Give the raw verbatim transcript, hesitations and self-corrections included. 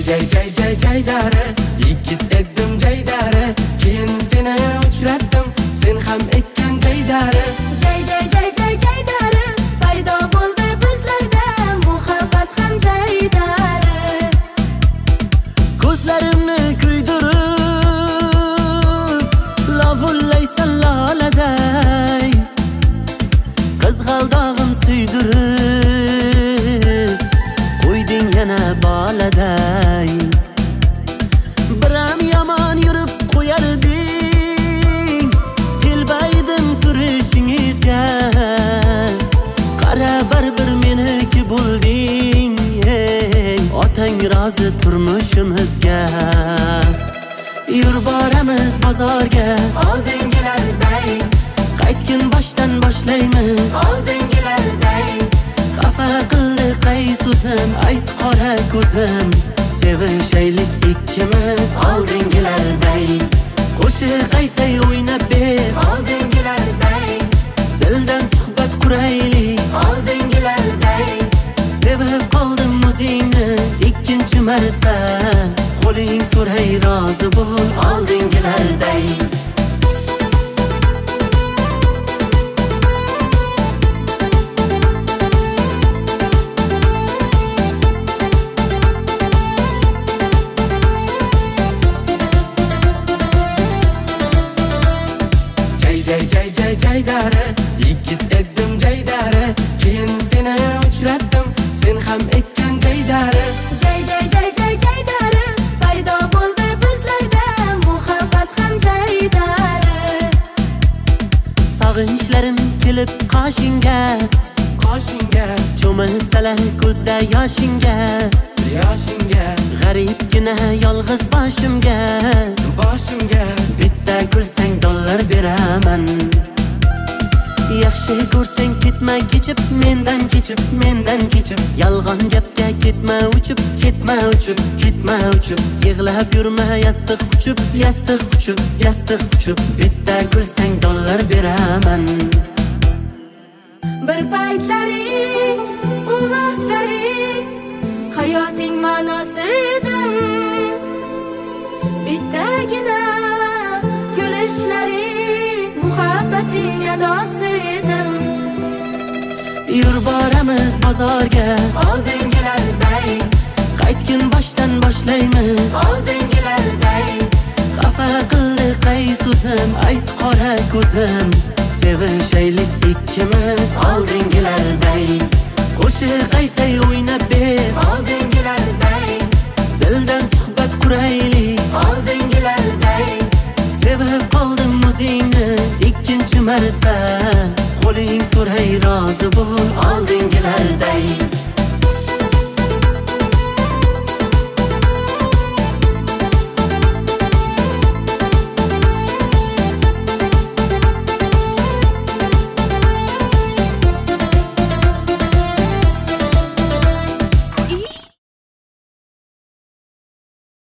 jay jay jay jaydari yigit edim jaydari keyin seni uchratdim sen ham ekkan jaydari jay jay jay jay jaydari paydo bo'ldi bizlarda muhabbat ham jaydari ko'zlarimni kuydirib lovullaysan loladay qizg'aldog'im suydirib qo'yding yana boladay biram yomon yurib qo'yarding kelbaydim turishingizga qara baribir meniki bo'lding ey otang rozi turmushimizga yur boramiz bozorga oldingilarday qaytgin boshdan boshlaymiz oldingilarday xafa qildi qay so'zim ayt qora ko'zim sevishaylik ikkimiz oldingilarday qo'shiq aytay o'ynab ber oldingilarday dildan suhbat quraylik oldingilarday sevib qoldim o'zingni ikkinchi marta qo'ling so'ray rozi bo'l oldingilarday jay jay jay jaydari yigit edim jaydari keyin seni uchratdim sen ham ekkan jaydari jay jay jay jay jaydari paydo bo'ldi bizlarda muhabbat ham jaydari sog'inchlarim kelib qoshingga qoshingga cho'milsalar ko'zda yoshingga yoshingga g'aribgina yolg'iz boshimga boshimga bitta kulsang dollar beraman yaxshi ko'rsang ketma kechib mendan kechib mendan kechib yolg'on gapga ketma uchib ketma uchib ketma uchib yig'lab yurma yastiq quchib yastiq quchib yastiq quchib bitta kulsang dollar beraman bir paytlaring u vaqtlaring hayoting ma'nosi edim bittagina kulishlaring muhabbating adosi edim yur boramiz bozorga oldingilarday qaytgin boshdan boshlaymiz oldingilarday xafa qildi qay so'zim ayt qora ko'zim sevishaylik ikkimiz oldingilarday qo'shiq aytay o'ynab ber oldingilarday dildan suhbat quraylik oldingilarday sevib qoldim o'zingni ikkinchi marta qo'ling so'ray rozi bo'l oldingilarday